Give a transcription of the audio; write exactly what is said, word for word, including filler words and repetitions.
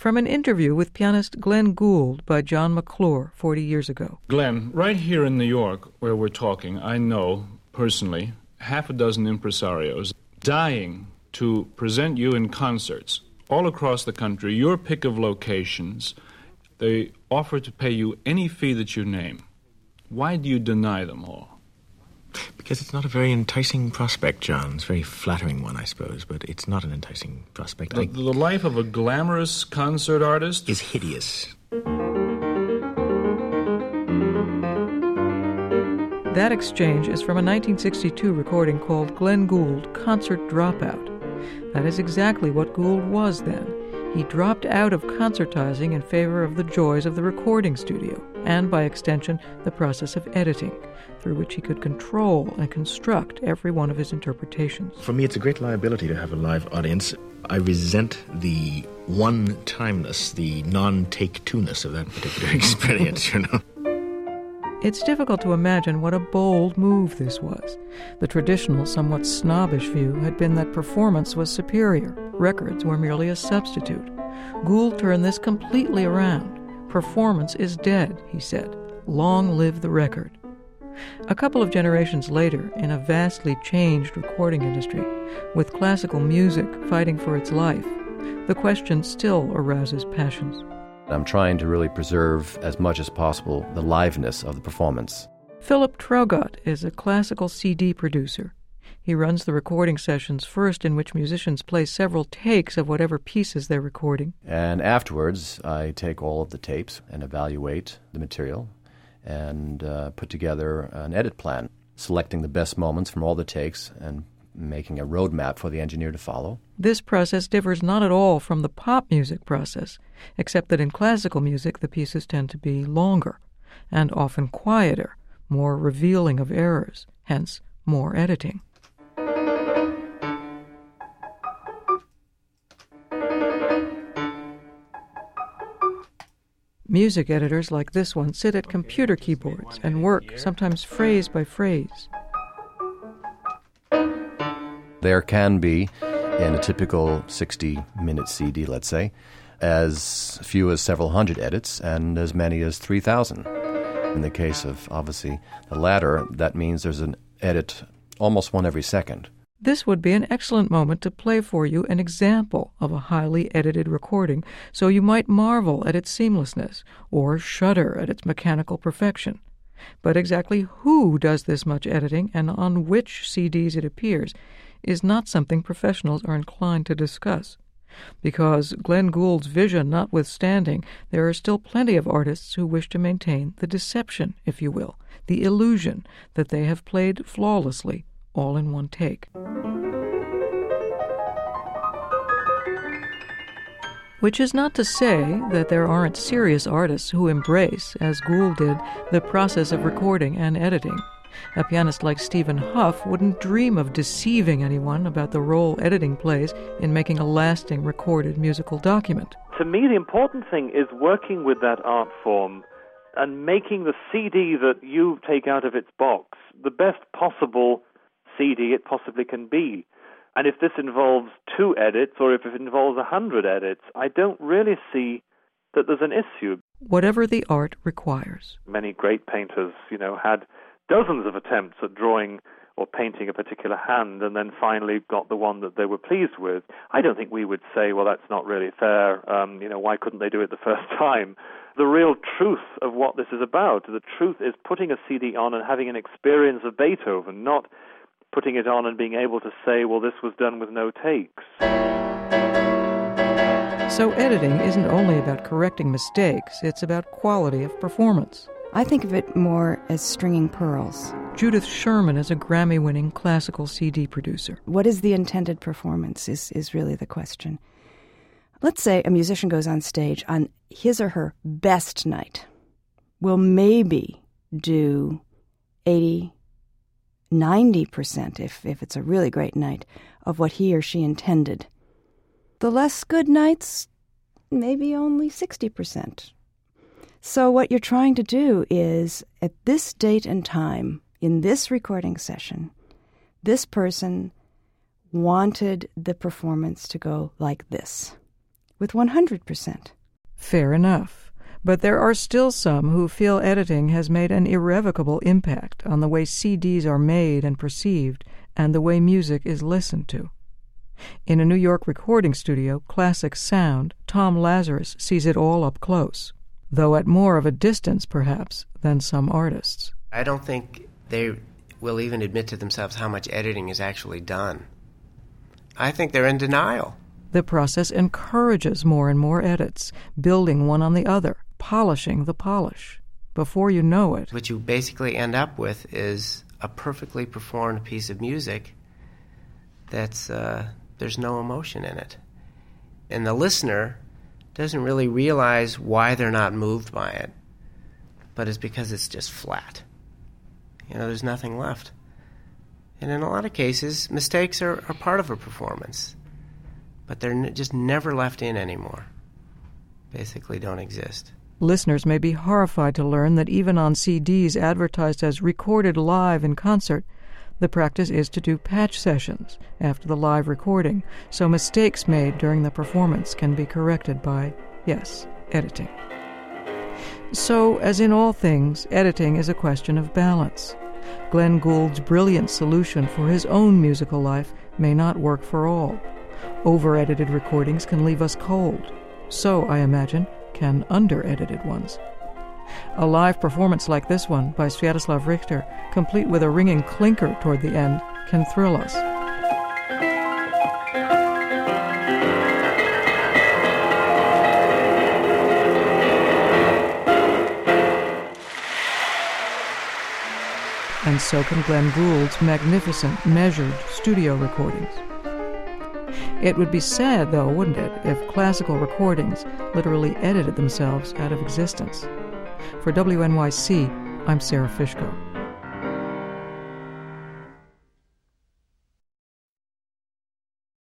from an interview with pianist Glenn Gould by John McClure forty years ago. Glenn, right here in New York, where we're talking, I know, personally, half a dozen impresarios dying to present you in concerts all across the country, your pick of locations. They offer to pay you any fee that you name. Why do you deny them all? Because it's not a very enticing prospect, John. It's a very flattering one, I suppose, but it's not an enticing prospect. The, I... the life of a glamorous concert artist is hideous. That exchange is from a nineteen sixty-two recording called Glenn Gould, Concert Dropout. That is exactly what Gould was then. He dropped out of concertizing in favor of the joys of the recording studio, and by extension, the process of editing, through which he could control and construct every one of his interpretations. For me, it's a great liability to have a live audience. I resent the one-timeness, the non-take-two-ness of that particular experience, you know. It's difficult to imagine what a bold move this was. The traditional, somewhat snobbish view had been that performance was superior. Records were merely a substitute. Gould turned this completely around. Performance is dead, he said. Long live the record. A couple of generations later, in a vastly changed recording industry, with classical music fighting for its life, the question still arouses passions. I'm trying to really preserve as much as possible the liveness of the performance. Philip Traugott is a classical C D producer. He runs the recording sessions first, in which musicians play several takes of whatever pieces they're recording. And afterwards, I take all of the tapes and evaluate the material and uh, put together an edit plan, selecting the best moments from all the takes and making a roadmap for the engineer to follow. This process differs not at all from the pop music process, except that in classical music the pieces tend to be longer and often quieter, more revealing of errors, hence more editing. Music editors like this one sit at computer keyboards and work, sometimes phrase by phrase. There can be, in a typical sixty-minute C D, let's say, as few as several hundred edits and as many as three thousand. In the case of, obviously, the latter, that means there's an edit almost one every second. This would be an excellent moment to play for you an example of a highly edited recording, so you might marvel at its seamlessness or shudder at its mechanical perfection. But exactly who does this much editing and on which C Ds it appears is not something professionals are inclined to discuss. Because, Glenn Gould's vision notwithstanding, there are still plenty of artists who wish to maintain the deception, if you will, the illusion that they have played flawlessly, all in one take. Which is not to say that there aren't serious artists who embrace, as Gould did, the process of recording and editing. A pianist like Stephen Hough wouldn't dream of deceiving anyone about the role editing plays in making a lasting recorded musical document. To me, the important thing is working with that art form and making the C D that you take out of its box the best possible C D it possibly can be. And if this involves two edits or if it involves a hundred edits, I don't really see that there's an issue. Whatever the art requires. Many great painters, you know, had dozens of attempts at drawing or painting a particular hand and then finally got the one that they were pleased with. I don't think we would say, well, that's not really fair. Um, you know, why couldn't they do it the first time? The real truth of what this is about, the truth is putting a C D on and having an experience of Beethoven, not putting it on and being able to say, well, this was done with no takes. So editing isn't only about correcting mistakes, it's about quality of performance. I think of it more as stringing pearls. Judith Sherman is a Grammy-winning classical C D producer. What is the intended performance is, is really the question. Let's say a musician goes on stage on his or her best night. Will maybe do eighty, ninety percent, if, if it's a really great night, of what he or she intended. The less good nights, maybe only sixty percent. So what you're trying to do is, at this date and time, in this recording session, this person wanted the performance to go like this. with one hundred percent. Fair enough. But there are still some who feel editing has made an irrevocable impact on the way C Ds are made and perceived and the way music is listened to. In a New York recording studio, Classic Sound, Tom Lazarus sees it all up close, though at more of a distance, perhaps, than some artists. I don't think they will even admit to themselves how much editing is actually done. I think they're in denial. The process encourages more and more edits, building one on the other, polishing the polish. Before you know it, what you basically end up with is a perfectly performed piece of music that's, uh, there's no emotion in it. And the listener doesn't really realize why they're not moved by it, but it's because it's just flat. You know, there's nothing left. And in a lot of cases, mistakes are, are part of a performance, but they're n- just never left in anymore. Basically don't exist. Listeners may be horrified to learn that even on C Ds advertised as recorded live in concert, the practice is to do patch sessions after the live recording, so mistakes made during the performance can be corrected by, yes, editing. So, as in all things, editing is a question of balance. Glenn Gould's brilliant solution for his own musical life may not work for all. Over-edited recordings can leave us cold. So, I imagine, can under-edited ones. A live performance like this one by Sviatoslav Richter, complete with a ringing clinker toward the end, can thrill us. And so can Glenn Gould's magnificent, measured studio recordings. It would be sad, though, wouldn't it, if classical recordings literally edited themselves out of existence. For W N Y C, I'm Sarah Fishko.